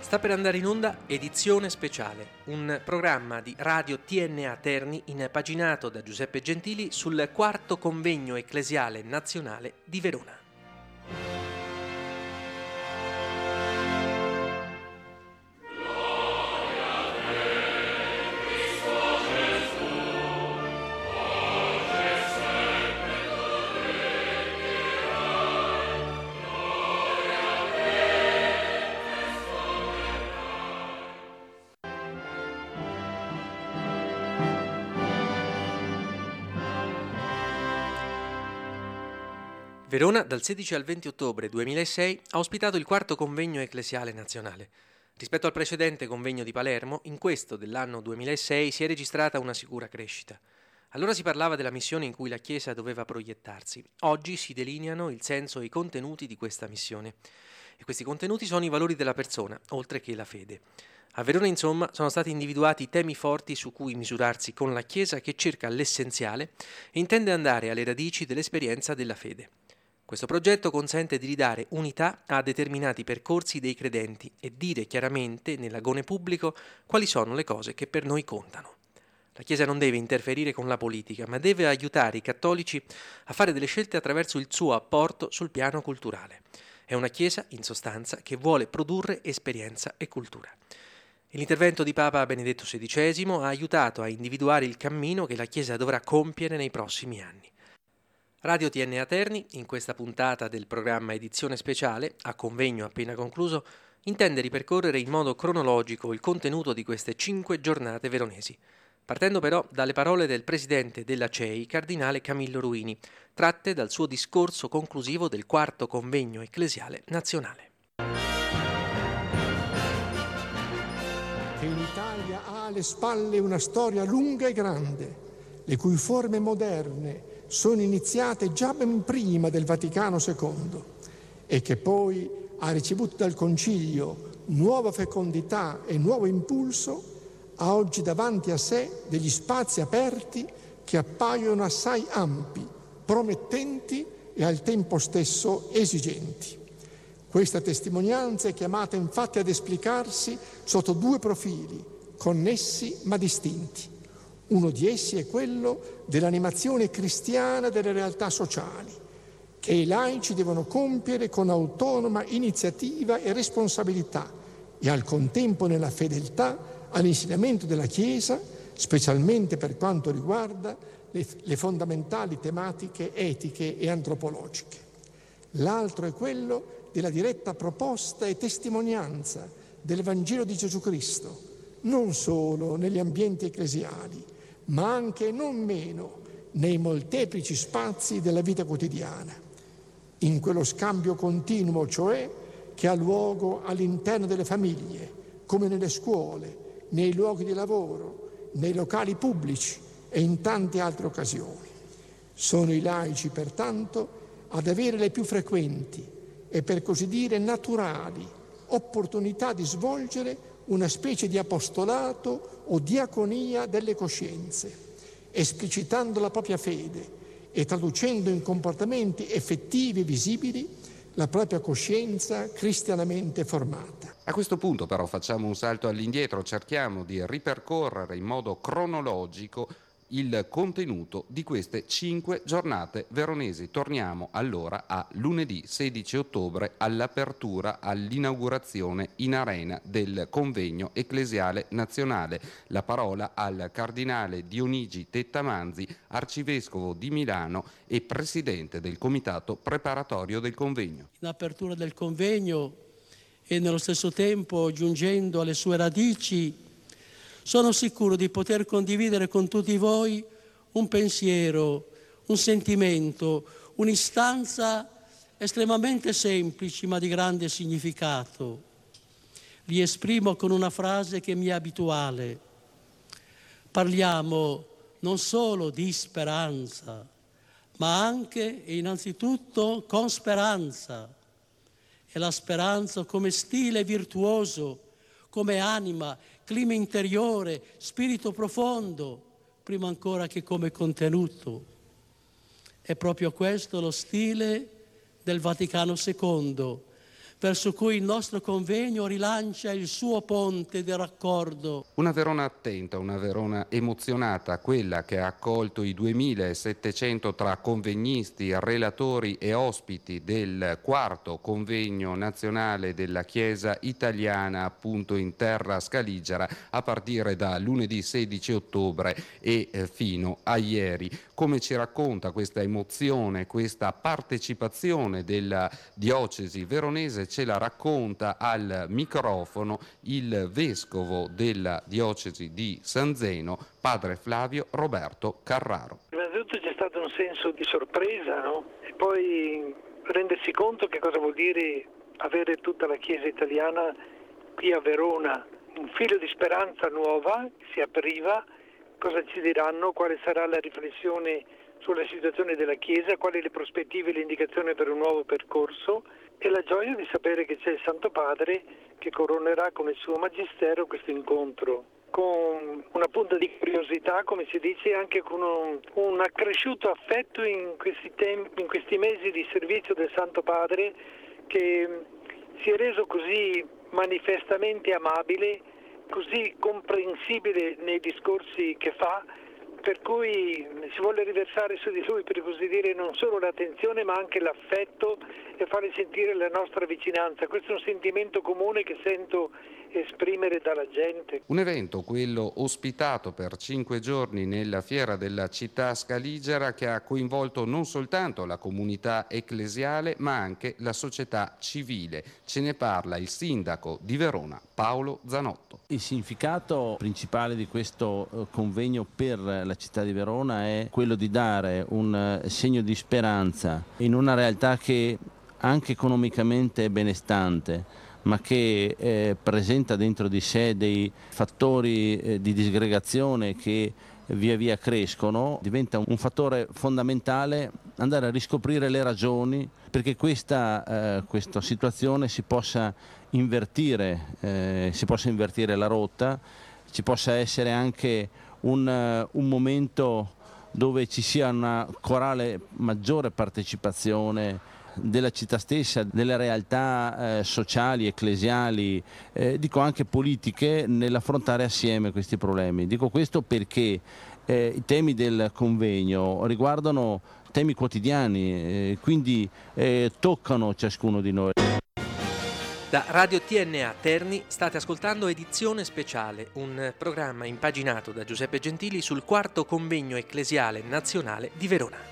Sta per andare in onda Edizione Speciale, un programma di Radio TNA Terni impaginato da Giuseppe Gentili sul quarto convegno ecclesiale nazionale di Verona. Verona dal 16 al 20 ottobre 2006 ha ospitato il quarto convegno ecclesiale nazionale. Rispetto al precedente convegno di Palermo, in questo dell'anno 2006 si è registrata una sicura crescita. Allora si parlava della missione in cui la Chiesa doveva proiettarsi. Oggi si delineano il senso e i contenuti di questa missione. E questi contenuti sono i valori della persona, oltre che la fede. A Verona, insomma, sono stati individuati temi forti su cui misurarsi con la Chiesa che cerca l'essenziale e intende andare alle radici dell'esperienza della fede. Questo progetto consente di ridare unità a determinati percorsi dei credenti e dire chiaramente nell'agone pubblico quali sono le cose che per noi contano. La Chiesa non deve interferire con la politica, ma deve aiutare i cattolici a fare delle scelte attraverso il suo apporto sul piano culturale. È una Chiesa, in sostanza, che vuole produrre esperienza e cultura. L'intervento di Papa Benedetto XVI ha aiutato a individuare il cammino che la Chiesa dovrà compiere nei prossimi anni. Radio TNA Terni, in questa puntata del programma Edizione Speciale, a convegno appena concluso, intende ripercorrere in modo cronologico il contenuto di queste 5 giornate veronesi, partendo però dalle parole del presidente della CEI, cardinale Camillo Ruini, tratte dal suo discorso conclusivo del quarto convegno ecclesiale nazionale. Che in Italia ha alle spalle una storia lunga e grande, le cui forme moderne sono iniziate già ben prima del Vaticano II e che poi ha ricevuto dal Concilio nuova fecondità e nuovo impulso, ha oggi davanti a sé degli spazi aperti che appaiono assai ampi, promettenti e al tempo stesso esigenti. Questa testimonianza è chiamata infatti ad esplicarsi sotto 2 profili, connessi ma distinti. Uno di essi è quello dell'animazione cristiana delle realtà sociali, che i laici devono compiere con autonoma iniziativa e responsabilità e al contempo nella fedeltà all'insegnamento della Chiesa, specialmente per quanto riguarda le fondamentali tematiche etiche e antropologiche. L'altro è quello della diretta proposta e testimonianza del Vangelo di Gesù Cristo, non solo negli ambienti ecclesiali, ma anche non meno nei molteplici spazi della vita quotidiana. In quello scambio continuo, cioè, che ha luogo all'interno delle famiglie, come nelle scuole, nei luoghi di lavoro, nei locali pubblici e in tante altre occasioni. Sono i laici, pertanto, ad avere le più frequenti e per così dire naturali opportunità di svolgere una specie di apostolato o diaconia delle coscienze, esplicitando la propria fede e traducendo in comportamenti effettivi e visibili la propria coscienza cristianamente formata. A questo punto però facciamo un salto all'indietro, cerchiamo di ripercorrere in modo cronologico il contenuto di queste 5 giornate veronesi. Torniamo allora a lunedì 16 ottobre all'apertura, all'inaugurazione in arena del convegno ecclesiale nazionale. La parola al cardinale Dionigi Tettamanzi, arcivescovo di Milano e presidente del comitato preparatorio del convegno. In apertura del convegno e nello stesso tempo giungendo alle sue radici, sono sicuro di poter condividere con tutti voi un pensiero, un sentimento, un'istanza estremamente semplici ma di grande significato. Li esprimo con una frase che mi è abituale. Parliamo non solo di speranza, ma anche e innanzitutto con speranza. E la speranza come stile virtuoso, come anima, clima interiore, spirito profondo, prima ancora che come contenuto. È proprio questo lo stile del Vaticano II, verso cui il nostro convegno rilancia il suo ponte di raccordo. Una Verona attenta, una Verona emozionata, quella che ha accolto i 2700 tra convegnisti, relatori e ospiti del quarto convegno nazionale della Chiesa italiana, appunto in terra scaligera, a partire da lunedì 16 ottobre e fino a ieri. Come ci racconta questa emozione, questa partecipazione della diocesi veronese, ce la racconta al microfono il vescovo della diocesi di San Zeno, padre Flavio Roberto Carraro. Innanzitutto c'è stato un senso di sorpresa, no? E poi rendersi conto che cosa vuol dire avere tutta la Chiesa italiana qui a Verona, un filo di speranza nuova si apriva. Cosa ci diranno, quale sarà la riflessione sulla situazione della Chiesa, quali le prospettive e le indicazioni per un nuovo percorso, e la gioia di sapere che c'è il Santo Padre che coronerà con il suo magistero questo incontro, con una punta di curiosità, come si dice, anche con un accresciuto affetto in questi mesi di servizio del Santo Padre, che si è reso così manifestamente amabile, così comprensibile nei discorsi che fa, per cui si vuole riversare su di lui, per così dire, non solo l'attenzione ma anche l'affetto e fargli sentire la nostra vicinanza. Questo è un sentimento comune che sento esprimere dalla gente. Un evento, quello ospitato per 5 giorni nella fiera della città scaligera, che ha coinvolto non soltanto la comunità ecclesiale ma anche la società civile. Ce ne parla il sindaco di Verona, Paolo Zanotto. Il significato principale di questo convegno per la città di Verona è quello di dare un segno di speranza in una realtà che anche economicamente è benestante, ma che presenta dentro di sé dei fattori di disgregazione che via via crescono. Diventa un fattore fondamentale andare a riscoprire le ragioni perché questa situazione si possa invertire la rotta, ci possa essere anche un momento dove ci sia una corale maggiore partecipazione della città stessa, delle realtà sociali, ecclesiali, dico anche politiche, nell'affrontare assieme questi problemi. Dico questo perché i temi del convegno riguardano temi quotidiani, quindi toccano ciascuno di noi. Da Radio TNA Terni state ascoltando Edizione Speciale, un programma impaginato da Giuseppe Gentili sul quarto convegno ecclesiale nazionale di Verona.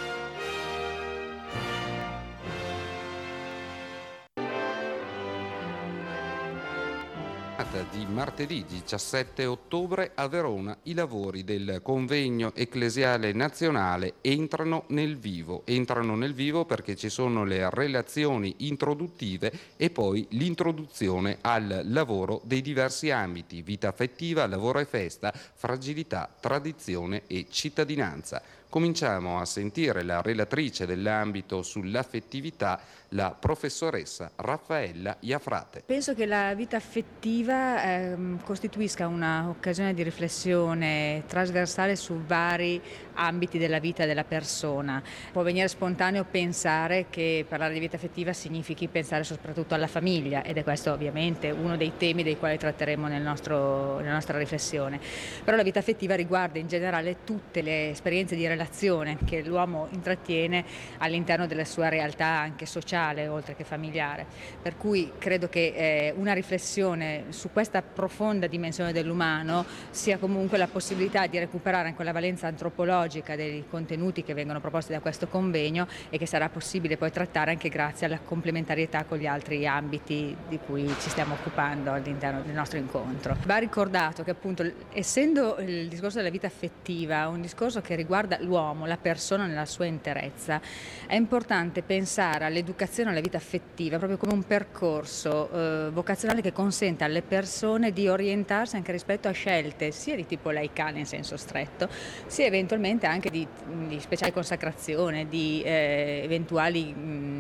Di martedì 17 ottobre a Verona i lavori del convegno ecclesiale nazionale entrano nel vivo perché ci sono le relazioni introduttive e poi l'introduzione al lavoro dei diversi ambiti: vita affettiva, lavoro e festa, fragilità, tradizione e cittadinanza. Cominciamo a sentire la relatrice dell'ambito sull'affettività, la professoressa Raffaella Iafrate. Penso che la vita affettiva costituisca un'occasione di riflessione trasversale su vari ambiti della vita della persona. Può venire spontaneo pensare che parlare di vita affettiva significhi pensare soprattutto alla famiglia, ed è questo ovviamente uno dei temi dei quali tratteremo nella nostra riflessione. Però la vita affettiva riguarda in generale tutte le esperienze di relazione che l'uomo intrattiene all'interno della sua realtà anche sociale, oltre che familiare. Per cui credo che una riflessione su questa profonda dimensione dell'umano sia comunque la possibilità di recuperare anche la valenza antropologica dei contenuti che vengono proposti da questo convegno e che sarà possibile poi trattare anche grazie alla complementarietà con gli altri ambiti di cui ci stiamo occupando all'interno del nostro incontro. Va ricordato che appunto, essendo il discorso della vita affettiva un discorso che riguarda l'uomo, la persona nella sua interezza, è importante pensare all'educazione alla vita affettiva proprio come un percorso vocazionale che consente alle persone di orientarsi anche rispetto a scelte sia di tipo laicale in senso stretto, sia eventualmente eventualmente anche di speciale consacrazione, di eventuali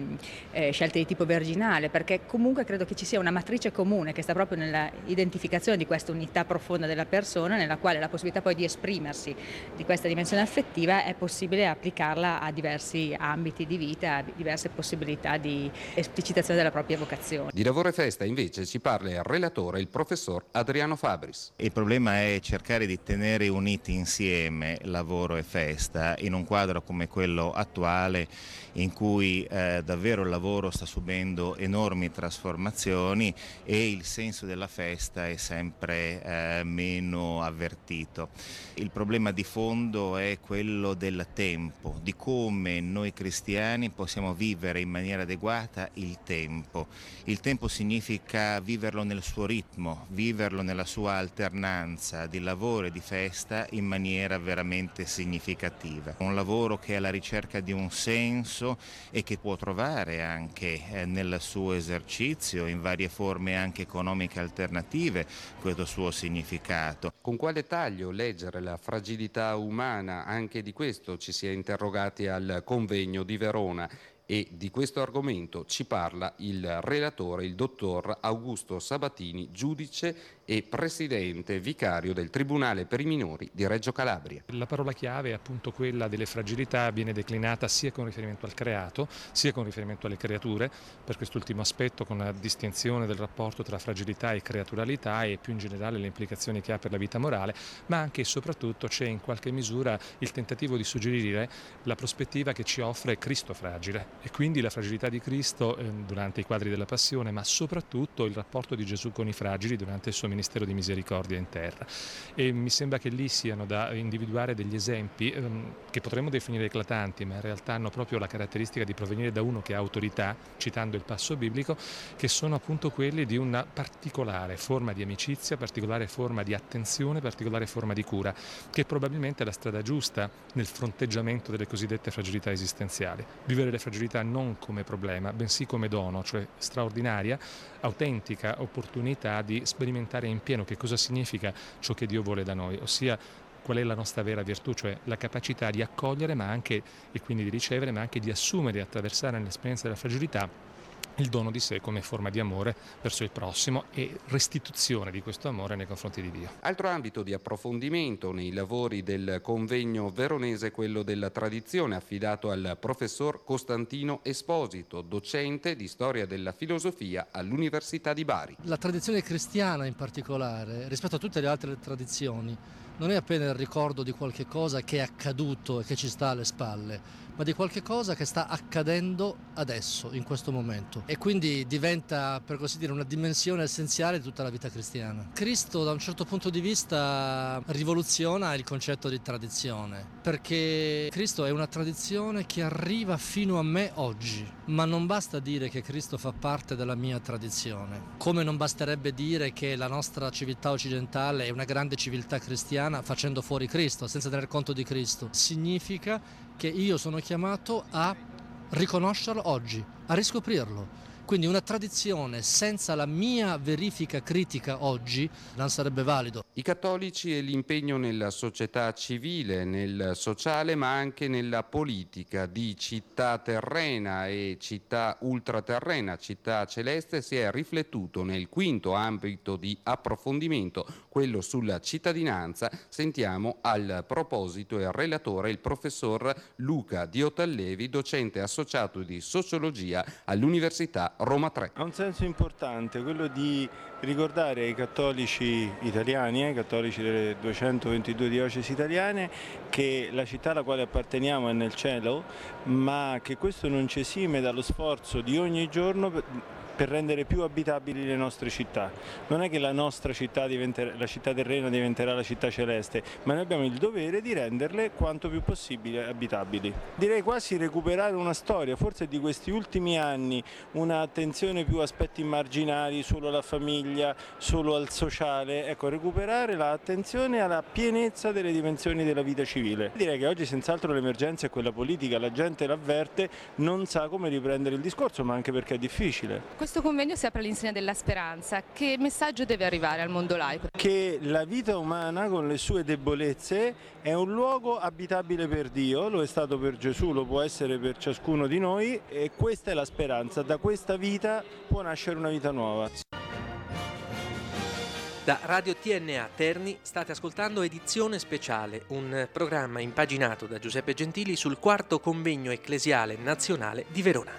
scelte di tipo virginale, perché comunque credo che ci sia una matrice comune che sta proprio nella identificazione di questa unità profonda della persona, nella quale la possibilità poi di esprimersi di questa dimensione affettiva è possibile applicarla a diversi ambiti di vita, a diverse possibilità di esplicitazione della propria vocazione. Di lavoro e festa invece ci parla il relatore, il professor Adriano Fabris. Il problema è cercare di tenere uniti insieme lavoro e festa in un quadro come quello attuale, in cui davvero il lavoro sta subendo enormi trasformazioni e il senso della festa è sempre meno avvertito. Il problema di fondo è quello del tempo, di come noi cristiani possiamo vivere in maniera adeguata il tempo. Il tempo significa viverlo nel suo ritmo, viverlo nella sua alternanza di lavoro e di festa in maniera veramente significativa. Un lavoro che è alla ricerca di un senso e che può trovare anche nel suo esercizio, in varie forme anche economiche alternative, questo suo significato. Con quale taglio leggere la fragilità umana? Anche di questo ci si è interrogati al convegno di Verona. E di questo argomento ci parla il relatore, il dottor Augusto Sabatini, giudice e presidente vicario del Tribunale per i minori di Reggio Calabria. La parola chiave è appunto quella delle fragilità, viene declinata sia con riferimento al creato, sia con riferimento alle creature, per quest'ultimo aspetto con la distinzione del rapporto tra fragilità e creaturalità e più in generale le implicazioni che ha per la vita morale, ma anche e soprattutto c'è in qualche misura il tentativo di suggerire la prospettiva che ci offre Cristo fragile. E quindi la fragilità di Cristo durante i quadri della Passione, ma soprattutto il rapporto di Gesù con i fragili durante il suo ministero di misericordia in terra. E mi sembra che lì siano da individuare degli esempi che potremmo definire eclatanti, ma in realtà hanno proprio la caratteristica di provenire da uno che ha autorità, citando il passo biblico, che sono appunto quelli di una particolare forma di amicizia, particolare forma di attenzione, particolare forma di cura, che probabilmente è la strada giusta nel fronteggiamento delle cosiddette fragilità esistenziali. Vivere le fragilità non come problema, bensì come dono, cioè straordinaria, autentica opportunità di sperimentare in pieno che cosa significa ciò che Dio vuole da noi, ossia qual è la nostra vera virtù, cioè la capacità di accogliere ma anche, e quindi di ricevere, ma anche di assumere e attraversare nell'esperienza della fragilità il dono di sé come forma di amore verso il prossimo e restituzione di questo amore nei confronti di Dio. Altro ambito di approfondimento nei lavori del convegno veronese è quello della tradizione, affidato al professor Costantino Esposito, docente di storia della filosofia all'Università di Bari. La tradizione cristiana in particolare, rispetto a tutte le altre tradizioni, non è appena il ricordo di qualche cosa che è accaduto e che ci sta alle spalle, ma di qualche cosa che sta accadendo adesso, in questo momento. E quindi diventa, per così dire, una dimensione essenziale di tutta la vita cristiana. Cristo, da un certo punto di vista, rivoluziona il concetto di tradizione, perché Cristo è una tradizione che arriva fino a me oggi. Ma non basta dire che Cristo fa parte della mia tradizione, come non basterebbe dire che la nostra civiltà occidentale è una grande civiltà cristiana facendo fuori Cristo, senza tener conto di Cristo. Significa che io sono chiamato a riconoscerlo oggi, a riscoprirlo. Quindi una tradizione senza la mia verifica critica oggi non sarebbe valido. I cattolici e l'impegno nella società civile, nel sociale, ma anche nella politica di città terrena e città ultraterrena, città celeste, si è riflettuto nel quinto ambito di approfondimento, quello sulla cittadinanza. Sentiamo al proposito il relatore, il professor Luca Diotallevi, docente associato di sociologia all'Università Roma 3. Ha un senso importante quello di ricordare ai cattolici italiani, ai cattolici delle 222 diocesi italiane, che la città alla quale apparteniamo è nel cielo, ma che questo non ci esime dallo sforzo di ogni giorno per rendere più abitabili le nostre città. Non è che la nostra città la città terrena diventerà la città celeste, ma noi abbiamo il dovere di renderle quanto più possibile abitabili. Direi quasi recuperare una storia, forse di questi ultimi anni, un'attenzione più a aspetti marginali, solo alla famiglia, solo al sociale, ecco, recuperare l'attenzione alla pienezza delle dimensioni della vita civile. Direi che oggi senz'altro l'emergenza è quella politica, la gente l'avverte, non sa come riprendere il discorso, ma anche perché è difficile. questo convegno si apre all'insegna della speranza. Che messaggio deve arrivare al mondo laico? Che la vita umana con le sue debolezze è un luogo abitabile per Dio, lo è stato per Gesù, lo può essere per ciascuno di noi e questa è la speranza. Da questa vita può nascere una vita nuova. Da Radio TNA Terni state ascoltando Edizione Speciale, un programma impaginato da Giuseppe Gentili sul quarto convegno ecclesiale nazionale di Verona.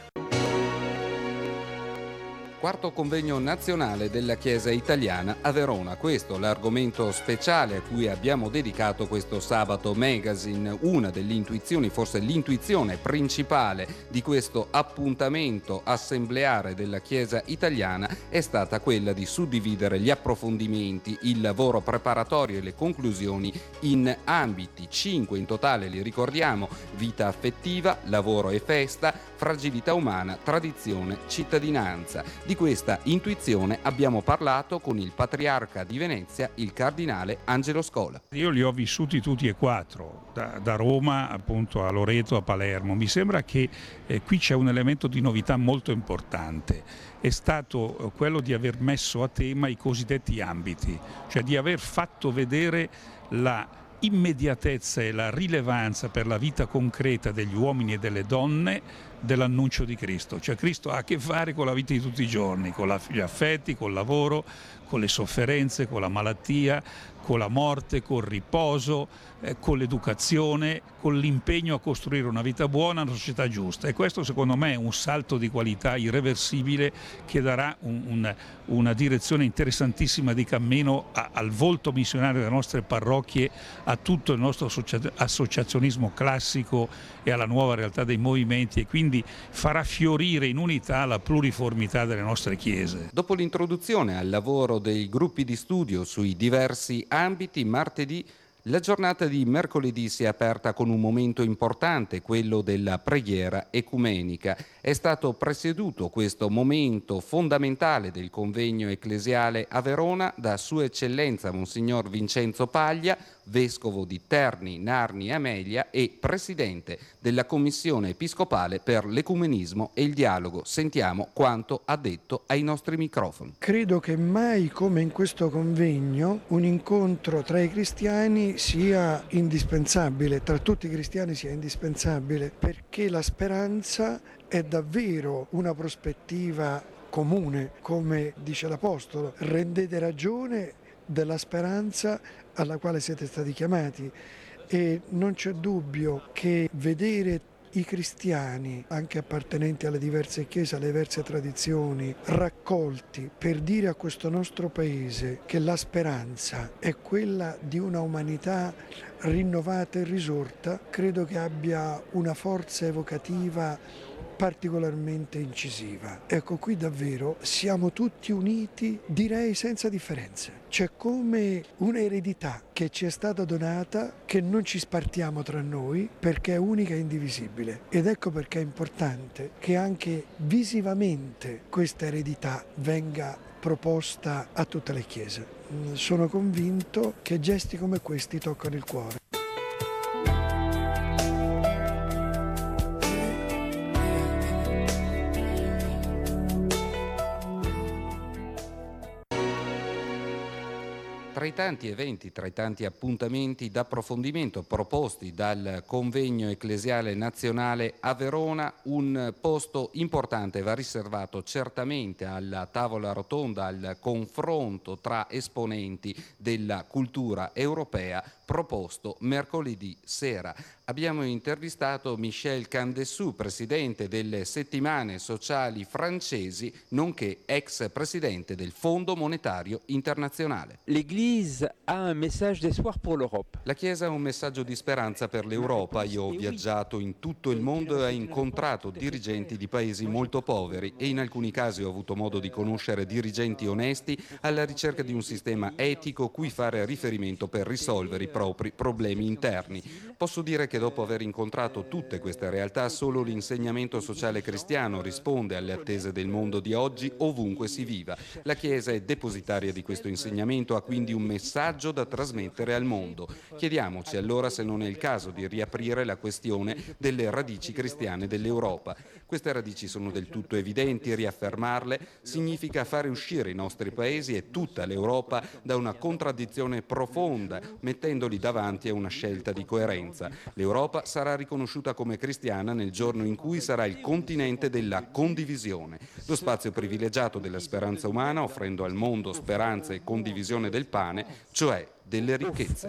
Quarto convegno nazionale della Chiesa italiana a Verona. Questo l'argomento speciale a cui abbiamo dedicato questo Sabato Magazine. Una delle intuizioni, forse l'intuizione principale di questo appuntamento assembleare della Chiesa italiana è stata quella di suddividere gli approfondimenti, il lavoro preparatorio e le conclusioni in ambiti, 5 in totale, li ricordiamo: vita affettiva, lavoro e festa, fragilità umana, tradizione, cittadinanza. Di questa intuizione abbiamo parlato con il patriarca di Venezia, il cardinale Angelo Scola. Io li ho vissuti tutti e quattro, da Roma appunto a Loreto, a Palermo. Mi sembra che qui c'è un elemento di novità molto importante. È stato quello di aver messo a tema i cosiddetti ambiti, cioè di aver fatto vedere la immediatezza e la rilevanza per la vita concreta degli uomini e delle donne dell'annuncio di Cristo. Cioè Cristo ha a che fare con la vita di tutti i giorni, con gli affetti, col lavoro, con le sofferenze, con la malattia, con la morte, col riposo, con l'educazione, con l'impegno a costruire una vita buona, una società giusta. E questo secondo me è un salto di qualità irreversibile che darà una direzione interessantissima di cammino al volto missionario delle nostre parrocchie, a tutto il nostro associazionismo classico e alla nuova realtà dei movimenti, e quindi farà fiorire in unità la pluriformità delle nostre chiese. Dopo l'introduzione al lavoro dei gruppi di studio sui diversi ambiti, martedì la giornata di mercoledì si è aperta con un momento importante, quello della preghiera ecumenica. È stato presieduto questo momento fondamentale del convegno ecclesiale a Verona da Sua Eccellenza Monsignor Vincenzo Paglia, vescovo di Terni, Narni e Amelia e presidente della Commissione Episcopale per l'Ecumenismo e il Dialogo. Sentiamo quanto ha detto ai nostri microfoni. Credo che mai come in questo convegno un incontro tra i cristiani sia indispensabile, tra tutti i cristiani sia indispensabile, perché la speranza è davvero una prospettiva comune, come dice l'Apostolo: rendete ragione della speranza alla quale siete stati chiamati. E non c'è dubbio che vedere i cristiani, anche appartenenti alle diverse chiese, alle diverse tradizioni, raccolti per dire a questo nostro paese che la speranza è quella di una umanità rinnovata e risorta, credo che abbia una forza evocativa particolarmente incisiva. Ecco, qui davvero siamo tutti uniti, direi senza differenze. C'è come un'eredità che ci è stata donata, che non ci spartiamo tra noi, perché è unica e indivisibile. Ed ecco perché è importante che anche visivamente questa eredità venga proposta a tutte le chiese. Sono convinto che gesti come questi toccano il cuore. Tra i tanti eventi, tra i tanti appuntamenti d'approfondimento proposti dal Convegno Ecclesiale Nazionale a Verona, un posto importante va riservato certamente alla tavola rotonda, al confronto tra esponenti della cultura europea proposto mercoledì sera. Abbiamo intervistato Michel Candessou, presidente delle Settimane Sociali Francesi, nonché ex presidente del Fondo Monetario Internazionale. L'Église ha un messaggio d'espoir pour l'Europe. La Chiesa ha un messaggio di speranza per l'Europa. Io ho viaggiato in tutto il mondo e ho incontrato dirigenti di paesi molto poveri e in alcuni casi ho avuto modo di conoscere dirigenti onesti alla ricerca di un sistema etico cui fare riferimento per risolvere i propri problemi interni. Posso dire che dopo aver incontrato tutte queste realtà, solo l'insegnamento sociale cristiano risponde alle attese del mondo di oggi, ovunque si viva. La Chiesa è depositaria di questo insegnamento, ha quindi un messaggio da trasmettere al mondo. Chiediamoci allora se non è il caso di riaprire la questione delle radici cristiane dell'Europa. Queste radici sono del tutto evidenti, riaffermarle significa fare uscire i nostri paesi e tutta l'Europa da una contraddizione profonda, mettendoli davanti a una scelta di coerenza. L'Europa sarà riconosciuta come cristiana nel giorno in cui sarà il continente della condivisione, lo spazio privilegiato della speranza umana, offrendo al mondo speranza e condivisione del pane, cioè delle ricchezze.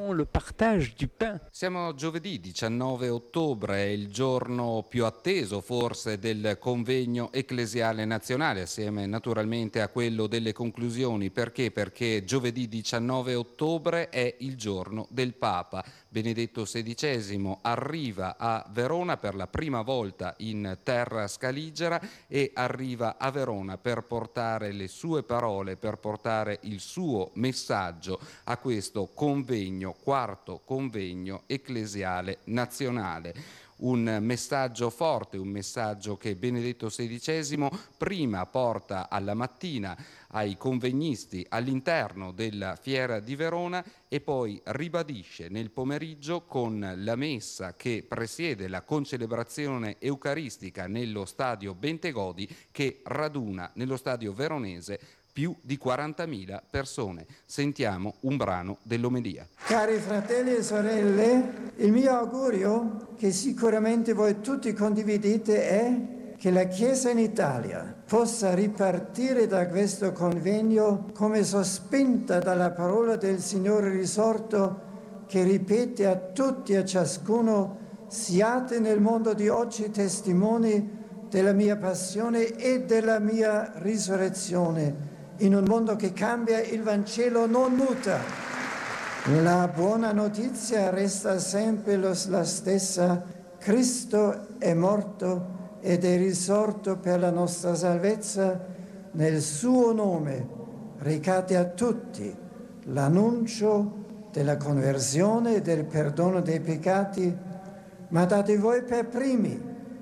Siamo giovedì 19 ottobre, è il giorno più atteso forse del convegno ecclesiale nazionale, assieme naturalmente a quello delle conclusioni. Perché? Perché giovedì 19 ottobre è il giorno del Papa. Benedetto XVI arriva a Verona per la prima volta in terra scaligera e arriva a Verona per portare le sue parole, per portare il suo messaggio a questo convegno, quarto convegno ecclesiale nazionale. Un messaggio forte, un messaggio che Benedetto XVI prima porta alla mattina ai convegnisti all'interno della Fiera di Verona e poi ribadisce nel pomeriggio con la messa che presiede la concelebrazione eucaristica nello stadio Bentegodi, che raduna nello stadio veronese più di 40.000 persone. Sentiamo un brano dell'omelia. Cari fratelli e sorelle, il mio augurio, che sicuramente voi tutti condividete, è che la Chiesa in Italia possa ripartire da questo convegno come sospinta dalla parola del Signore risorto, che ripete a tutti e a ciascuno: siate nel mondo di oggi testimoni della mia passione e della mia risurrezione. In un mondo che cambia, il Vangelo non muta. La buona notizia resta sempre la stessa: Cristo è morto ed è risorto per la nostra salvezza. Nel suo nome recate a tutti l'annuncio della conversione e del perdono dei peccati, ma date voi per primi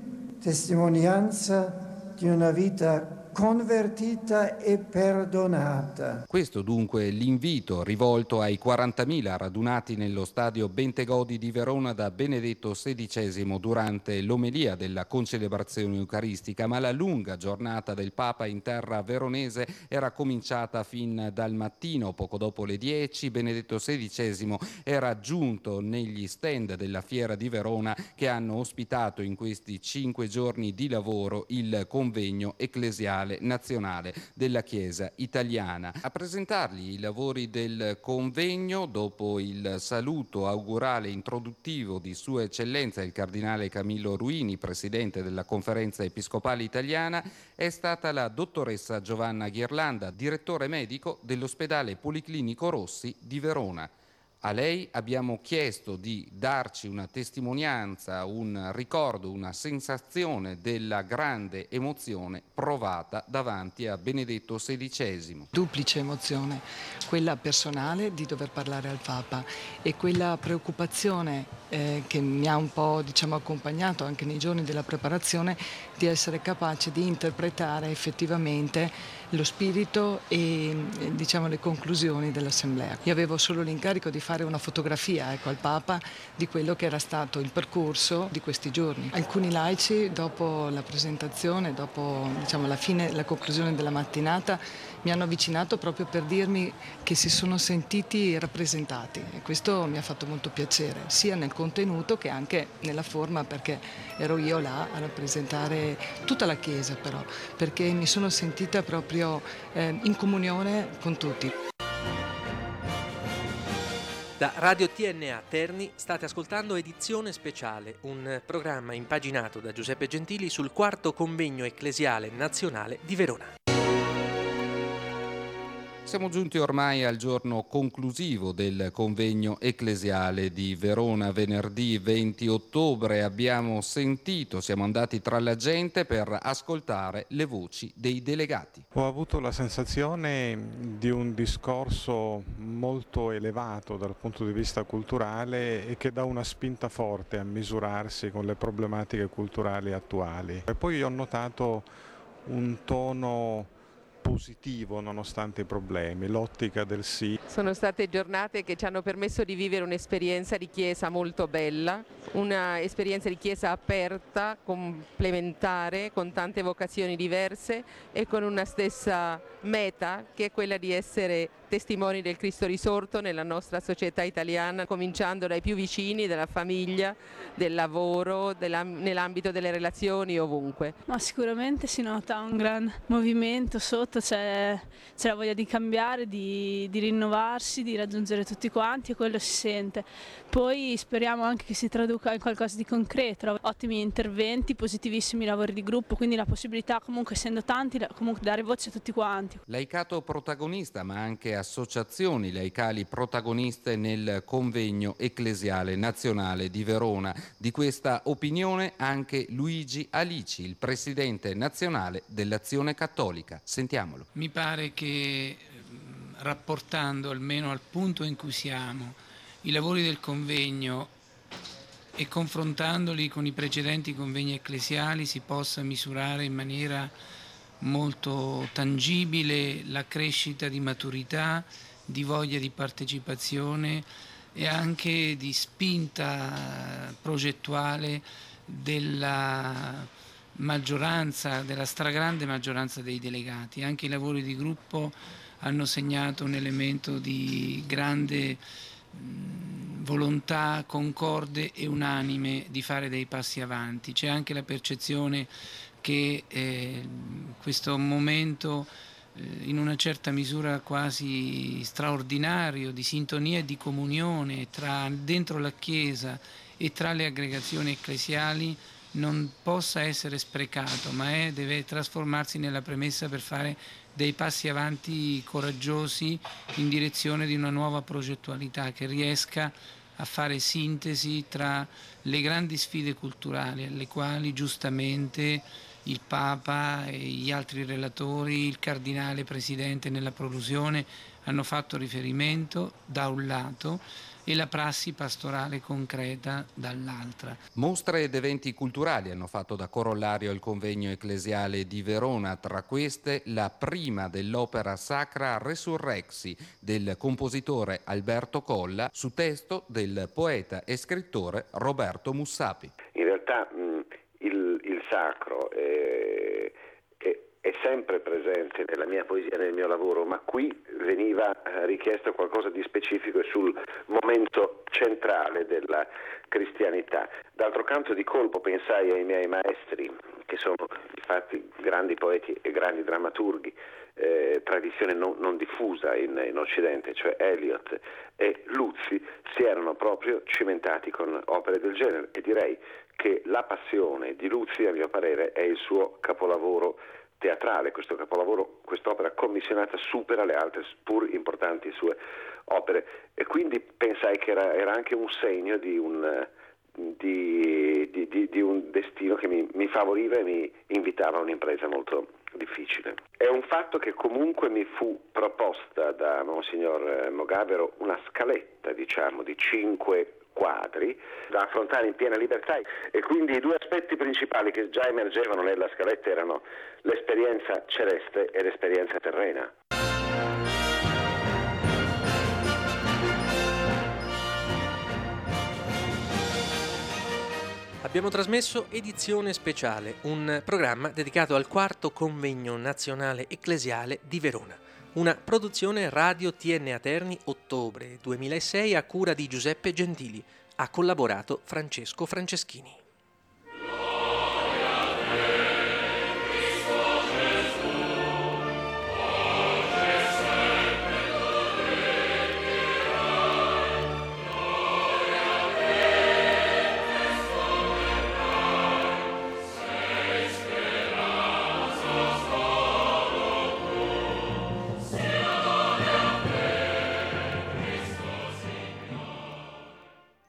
testimonianza di una vita convertita e perdonata. Questo dunque è l'invito rivolto ai 40.000 radunati nello stadio Bentegodi di Verona da Benedetto XVI durante l'omelia della concelebrazione eucaristica, ma la lunga giornata del Papa in terra veronese era cominciata fin dal mattino. Poco dopo le 10 Benedetto XVI era giunto negli stand della Fiera di Verona, che hanno ospitato in questi 5 giorni di lavoro il convegno ecclesiale nazionale della Chiesa italiana. A presentargli i lavori del convegno, dopo il saluto augurale introduttivo di Sua Eccellenza il Cardinale Camillo Ruini, Presidente della Conferenza Episcopale Italiana, è stata la dottoressa Giovanna Ghirlanda, direttore medico dell'Ospedale Policlinico Rossi di Verona. A lei abbiamo chiesto di darci una testimonianza, un ricordo, una sensazione della grande emozione provata davanti a Benedetto XVI. Duplice emozione, quella personale di dover parlare al Papa e quella preoccupazione che mi ha un po' accompagnato anche nei giorni della preparazione, di essere capace di interpretare effettivamente lo spirito e le conclusioni dell'Assemblea. Io avevo solo l'incarico di fare una fotografia al Papa di quello che era stato il percorso di questi giorni. Alcuni laici, dopo la presentazione, dopo la conclusione della mattinata, mi hanno avvicinato proprio per dirmi che si sono sentiti rappresentati, e questo mi ha fatto molto piacere, sia nel contenuto che anche nella forma, perché ero io là a rappresentare tutta la Chiesa, però, perché mi sono sentita proprio in comunione con tutti. Da Radio TNA Terni state ascoltando Edizione Speciale, un programma impaginato da Giuseppe Gentili sul quarto convegno ecclesiale nazionale di Verona. Siamo giunti ormai al giorno conclusivo del convegno ecclesiale di Verona. Venerdì 20 ottobre abbiamo sentito, siamo andati tra la gente per ascoltare le voci dei delegati. Ho avuto la sensazione di un discorso molto elevato dal punto di vista culturale e che dà una spinta forte a misurarsi con le problematiche culturali attuali. E poi ho notato un tono positivo nonostante i problemi, l'ottica del sì. Sono state giornate che ci hanno permesso di vivere un'esperienza di chiesa molto bella, una esperienza di chiesa aperta, complementare, con tante vocazioni diverse e con una stessa meta, che è quella di essere testimoni del Cristo risorto nella nostra società italiana, cominciando dai più vicini, della famiglia, del lavoro, nell'ambito delle relazioni, ovunque. Ma sicuramente si nota un gran movimento sotto, c'è la voglia di cambiare, di rinnovarsi, di raggiungere tutti quanti, e quello si sente. Poi speriamo anche che si traduca in qualcosa di concreto, ottimi interventi, positivissimi lavori di gruppo, quindi la possibilità, comunque essendo tanti, comunque dare voce a tutti quanti. Laicato protagonista, ma anche associazioni laicali protagoniste nel convegno ecclesiale nazionale di Verona. Di questa opinione anche Luigi Alici, il presidente nazionale dell'Azione Cattolica. Sentiamolo. Mi pare che, rapportando almeno al punto in cui siamo i lavori del convegno e confrontandoli con i precedenti convegni ecclesiali, si possa misurare in maniera molto tangibile la crescita di maturità, di voglia di partecipazione e anche di spinta progettuale della maggioranza, della stragrande maggioranza dei delegati. Anche i lavori di gruppo hanno segnato un elemento di grande volontà concorde e unanime di fare dei passi avanti. C'è anche la percezione che questo momento in una certa misura quasi straordinario di sintonia e di comunione dentro la Chiesa e tra le aggregazioni ecclesiali non possa essere sprecato, ma deve trasformarsi nella premessa per fare dei passi avanti coraggiosi in direzione di una nuova progettualità che riesca a fare sintesi tra le grandi sfide culturali alle quali giustamente il Papa e gli altri relatori, il Cardinale Presidente nella prolusione hanno fatto riferimento da un lato e la prassi pastorale concreta dall'altra. Mostre ed eventi culturali hanno fatto da corollario il convegno ecclesiale di Verona, tra queste la prima dell'opera sacra Resurrexi del compositore Alberto Colla su testo del poeta e scrittore Roberto Mussapi. In realtà il sacro è sempre presente nella mia poesia, nel mio lavoro, ma qui veniva richiesto qualcosa di specifico sul momento centrale della cristianità. D'altro canto, di colpo pensai ai miei maestri, che sono infatti grandi poeti e grandi drammaturghi, tradizione non diffusa in Occidente, cioè Eliot e Luzzi, si erano proprio cimentati con opere del genere, e direi che La Passione di Luzzi, a mio parere, è il suo capolavoro teatrale. Questo capolavoro, quest'opera commissionata, supera le altre pur importanti sue opere, e quindi pensai che era anche un segno di un destino che mi favoriva e mi invitava a un'impresa molto difficile. È un fatto che comunque mi fu proposta da Monsignor Mogavero una scaletta, diciamo, di 5 quadri da affrontare in piena libertà, e quindi i due aspetti principali che già emergevano nella scaletta erano l'esperienza celeste e l'esperienza terrena. Abbiamo trasmesso Edizione Speciale, un programma dedicato al 4° Convegno Nazionale Ecclesiale di Verona. Una produzione Radio TNA Terni, ottobre 2006, a cura di Giuseppe Gentili. Ha collaborato Francesco Franceschini.